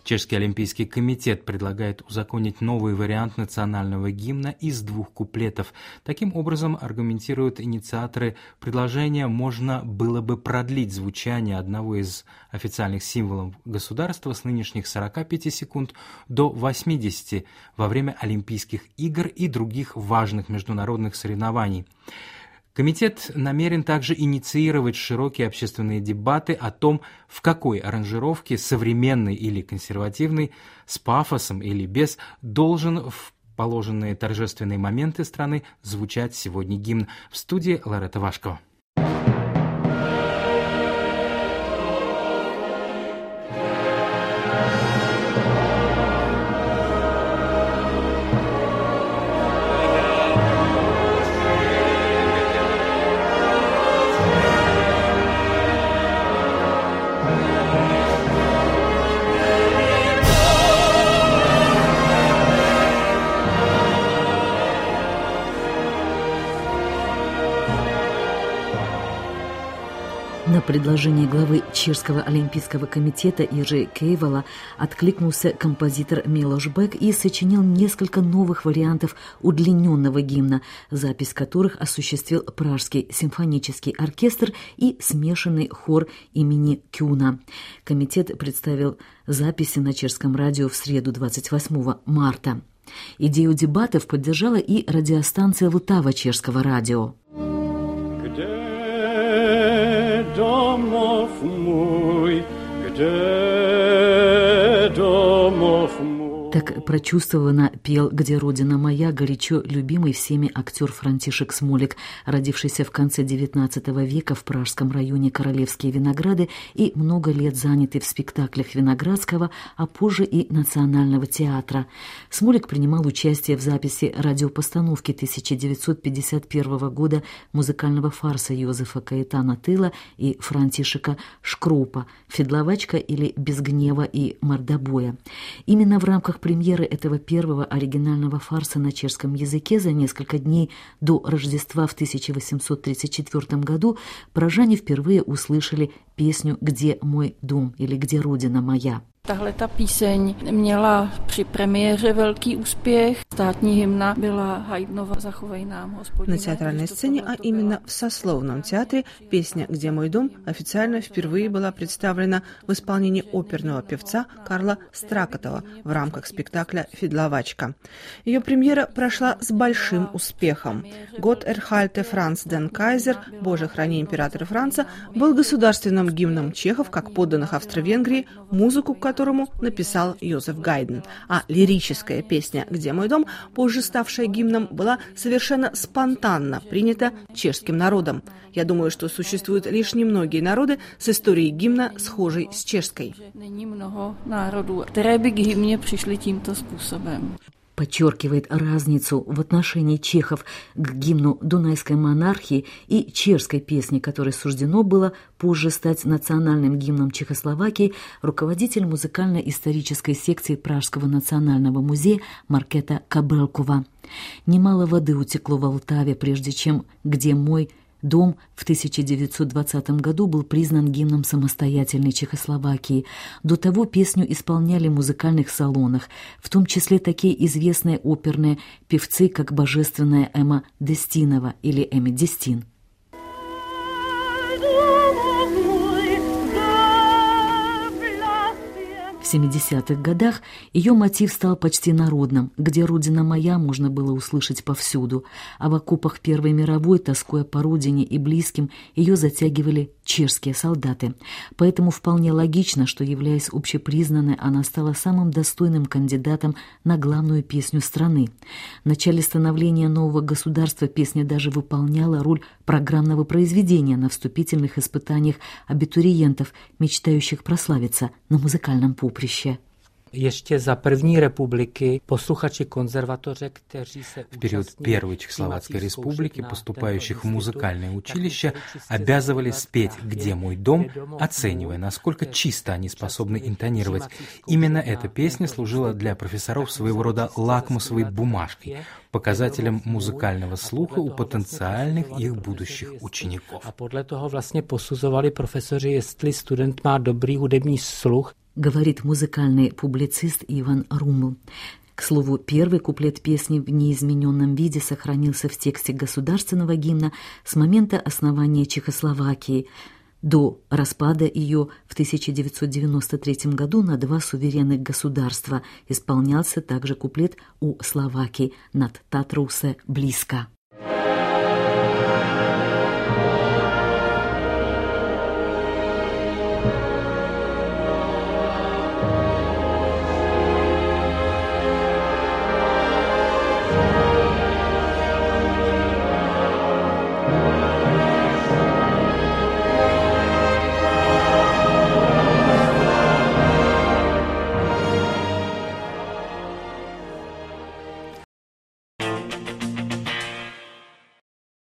Чешский олимпийский комитет предлагает узаконить новый вариант национального гимна из 2 куплетов. Таким образом, аргументируют инициаторы предложения, можно было бы продлить звучание одного из официальных символов государства с нынешних 45 секунд до 80 во время Олимпийских игр и других важных международных соревнований. Комитет намерен также инициировать широкие общественные дебаты о том, в какой аранжировке, современной или консервативной, с пафосом или без, должен в положенные торжественные моменты страны звучать сегодня гимн. В студии Ларета Вашкова. На предложение главы Чешского олимпийского комитета Jiří Kejvala откликнулся композитор Милош Бек и сочинил несколько новых вариантов удлиненного гимна, запись которых осуществил Пражский симфонический оркестр и смешанный хор имени Кюна. Комитет представил записи на чешском радио в среду 28 марта. Идею дебатов поддержала и радиостанция Vltava чешского радио. Domov můj, kde domov můj. Так прочувствованно пел «Где родина моя» горячо любимый всеми актер Франтишек Смолик, родившийся в конце XIX века в пражском районе Королевские Винограды и много лет занятый в спектаклях Виноградского, а позже и Национального театра. Смолик принимал участие в записи радиопостановки 1951 года музыкального фарса Йозефа Каэтана Тыла и Франтишека Шкропа «Федловачка» или «Без гнева и мордобоя». Именно в рамках премьеры этого первого оригинального фарса на чешском языке за несколько дней до Рождества в 1834 году пражане впервые услышали песню «Где мой дом» или «Где родина моя». Tahle ta píseň měla při premiéře velký úspěch. Státní hymna byla Haydnova «Zachovej nám, Господи». На театральной сцене, а именно в сословном театре, песня «Где мой дом» официально впервые была представлена в исполнении оперного певца Карла Стракатова в рамках спектакля «Федловачка». Ее премьера прошла с большим успехом. «Gott erhalte Franz den Kaiser», «Боже, храни императора Франца», был государственным гимном чехов, как подданных Австро-Венгрии, музыку которому написал Йозеф Гайден. А лирическая песня «Где мой дом», позже ставшая гимном, была совершенно спонтанно принята чешским народом. Я думаю, что существуют лишь немногие народы с историей гимна, схожей с чешской. Není mnoho národů, které by k hymně přišly tímto způsobem. Подчеркивает разницу в отношении чехов к гимну Дунайской монархии и чешской песни, которой суждено было позже стать национальным гимном Чехословакии, руководитель музыкально-исторической секции Пражского национального музея Маркета Кабрелкова. Немало воды утекло в Vltavе, прежде чем «Где мой дом» в 1920 году был признан гимном самостоятельной Чехословакии. До того песню исполняли в музыкальных салонах, в том числе такие известные оперные певцы, как божественная Эмма Дестинова или Эми Дестин. В 70-х годах ее мотив стал почти народным. «Где родина моя» можно было услышать повсюду, а в окопах Первой мировой, тоскуя по родине и близким, ее затягивали чешские солдаты. Поэтому вполне логично, что, являясь общепризнанной, она стала самым достойным кандидатом на главную песню страны. В начале становления нового государства песня даже выполняла роль программного произведения на вступительных испытаниях абитуриентов, мечтающих прославиться на музыкальном поприще. Ještě za první republiky posluchači konzervatoře, kteří se в период Первой Чехословацкой республики поступающих в музыкальное училище обязывали спеть «Где мой дом», оценивая, насколько чисто они способны интонировать. Именно эта песня служила для профессоров своего рода лакмусовой бумажкой, показателем музыкального слуха у потенциальных их будущих учеников. A podle toho vlastně posuzovali profesoři, jestli student má dobrý hudební sluch. говорит музыкальный публицист Иван Румл. К слову, первый куплет песни в неизмененном виде сохранился в тексте государственного гимна с момента основания Чехословакии. До распада ее в 1993 году на два суверенных государства исполнялся также куплет у Словакии «Над Татраусе близко».